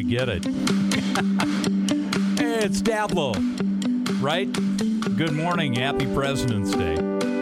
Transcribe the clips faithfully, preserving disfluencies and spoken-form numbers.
get it. Hey, it's Dablo, right? Good morning. Happy President's Day.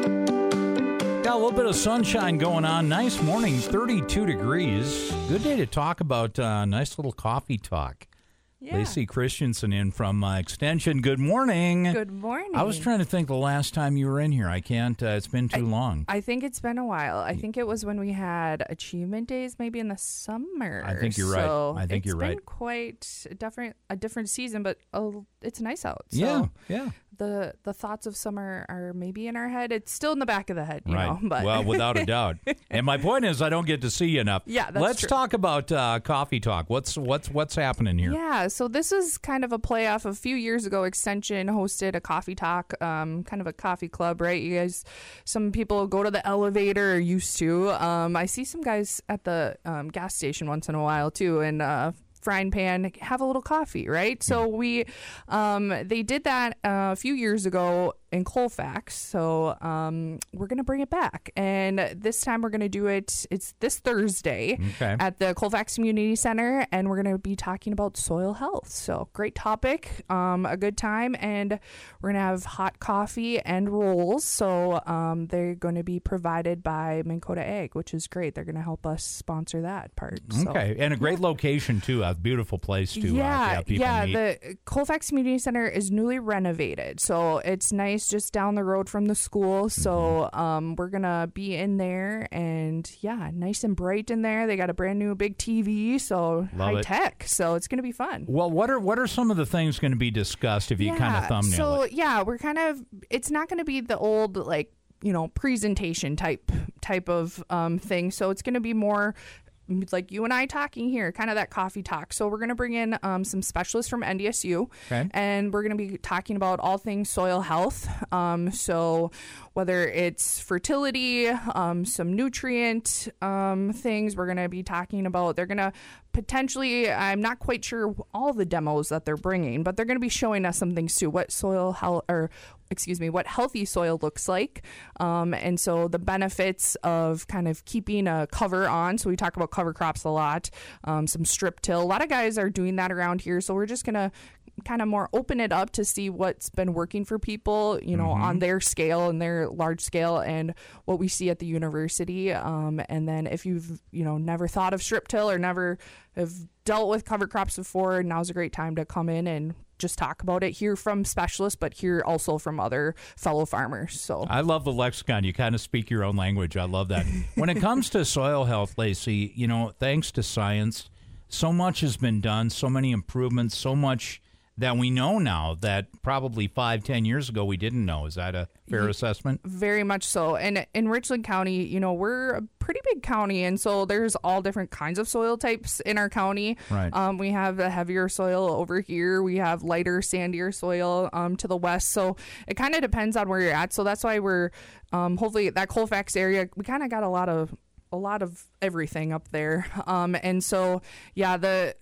Got a little bit of sunshine going on. Nice morning, thirty-two degrees. Good day to talk about uh, nice little coffee talk. Yeah. Lacey Christensen in from uh, Extension. Good morning. Good morning. I was trying to think the last time you were in here. I can't. Uh, it's been too I, long. I think it's been a while. I think it was when we had Achievement Days, maybe in the summer. I think you're so right. I think you're right. It's been quite a different, a different season, but uh, it's nice out. So yeah, yeah. The the thoughts of summer are maybe in our head. It's still in the back of the head, you right. know. But well, without a doubt. And my point is, I don't get to see you enough. Yeah, that's Let's true. talk about uh, coffee talk. What's what's what's happening here? Yeah, so this is kind of a play off. A few years ago, Extension hosted a coffee talk, um, kind of a coffee club, right? You guys, some people go to the elevator or used to. Um, I see some guys at the um, gas station once in a while too, and uh, frying pan have a little coffee, right? So we, um, they did that uh, a few years ago in Colfax. So um, we're going to bring it back. And this time we're going to do it, it's this Thursday okay. at the Colfax Community Center. And we're going to be talking about soil health. So great topic, um, a good time. And we're going to have hot coffee and rolls. So um, they're going to be provided by Minn Kota Ag, which is great. They're going to help us sponsor that part. So. Okay. And a great yeah. location, too. A beautiful place to yeah, uh, have people yeah. meet. The Colfax Community Center is newly renovated. So it's nice just down the road from the school. So mm-hmm. um, we're going to be in there and yeah, nice and bright in there. They got a brand new big T V. So Love high it. tech. So it's going to be fun. Well, what are what are some of the things going to be discussed if you yeah, kind of thumbnail so, it? So yeah, we're kind of, it's not going to be the old like, you know, presentation type type of um, thing. So it's going to be more like you and I talking here, kind of that coffee talk. So we're going to bring in um, some specialists from N D S U, okay. and we're going to be talking about all things soil health. Um, so whether it's fertility, um, some nutrient um, things, we're going to be talking about. They're going to potentially, I'm not quite sure all the demos that they're bringing, but they're going to be showing us some things too, what soil health or excuse me, what healthy soil looks like. Um, and so the benefits of kind of keeping a cover on. So we talk about cover crops a lot, um, some strip till. A lot of guys are doing that around here. So we're just going to kind of more open it up to see what's been working for people, you know, mm-hmm. on their scale and their large scale and what we see at the university. Um, and then if you've, you know, never thought of strip till or never have dealt with cover crops before, now's a great time to come in and just talk about it, hear from specialists, but hear also from other fellow farmers. So I love the lexicon. You kind of speak your own language. I love that. When it comes to soil health, Lacey, you know, thanks to science, so much has been done, so many improvements, so much that we know now that probably five, ten years ago we didn't know. Is that a fair assessment? Very much so. And in Richland County, you know, we're a pretty big county, and so there's all different kinds of soil types in our county. Right. Um, we have a heavier soil over here. We have lighter, sandier soil um, to the west. So it kind of depends on where you're at. So that's why we're um, hopefully that Colfax area, we kind of got a lot of a lot of everything up there. Um, and so, yeah, the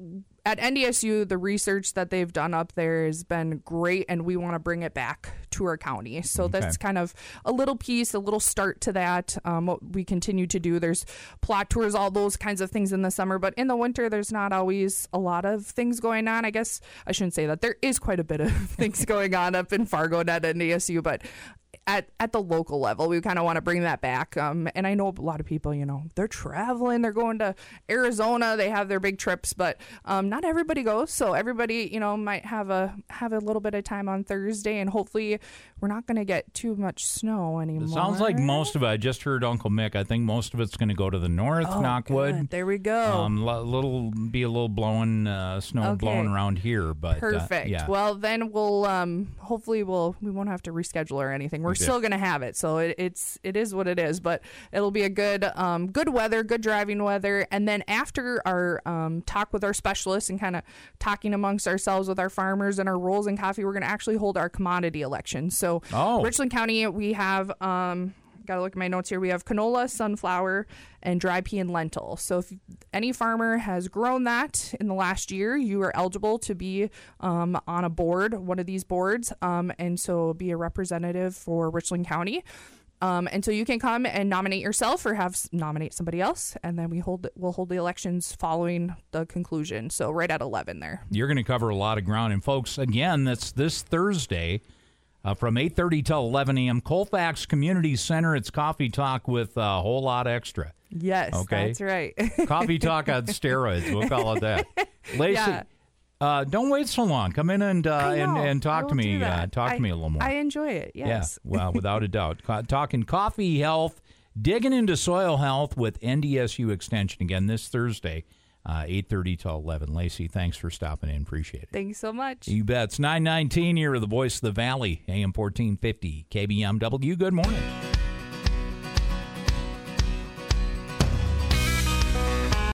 at N D S U, the research that they've done up there has been great, and we want to bring it back to our county. So okay. that's kind of a little piece, a little start to that, um, what we continue to do. There's plot tours, all those kinds of things in the summer, but in the winter, there's not always a lot of things going on. I guess I shouldn't say that. There is quite a bit of things going on up in Fargo and at N D S U, but at, at the local level, we kind of want to bring that back. Um, and I know a lot of people, you know, they're traveling, they're going to Arizona, they have their big trips, but um, not everybody goes. So everybody, you know, might have a have a little bit of time on Thursday, and hopefully we're not going to get too much snow anymore. It sounds like most of it. I just heard Uncle Mick. I think most of it's going to go to the north, oh, Knockwood. Good. There we go. Um, little be a little blowing uh, snow okay. blowing around here, but perfect. Uh, yeah. Well, then we'll um, hopefully we'll we won't have to reschedule or anything. We're okay. still going to have it, so it, it's it is what it is. But it'll be a good um, good weather, good driving weather, and then after our um, talk with our specialists and kind of talking amongst ourselves with our farmers and our rolls and coffee, we're going to actually hold our commodity election. So oh. Richland County, we have. Um, Got to look at my notes here. We have canola, sunflower, and dry pea and lentil. So if any farmer has grown that in the last year, you are eligible to be um, on a board, one of these boards, um, and so be a representative for Richland County. Um, and so you can come and nominate yourself or have nominate somebody else, and then we hold we'll hold the elections following the conclusion. So right at eleven there. You're going to cover a lot of ground, and folks, again, that's this Thursday uh, from eight thirty till eleven a.m. Colfax Community Center. It's Coffee Talk with a whole lot extra. Yes, okay, that's right. Coffee Talk on steroids. We'll call it that. Lacey. Yeah. Uh, don't wait so long. Come in and uh, and, and I talk will to me. do that. Uh, talk I, to me a little more. I enjoy it. Yes. Yeah, well, without a doubt. Co- talking coffee health, digging into soil health with N D S U Extension again this Thursday, uh, eight thirty till eleven. Lacey, thanks for stopping in. Appreciate it. Thanks so much. You bet. It's nine nineteen here, the voice of the Valley, A M fourteen fifty, K B M W. Good morning.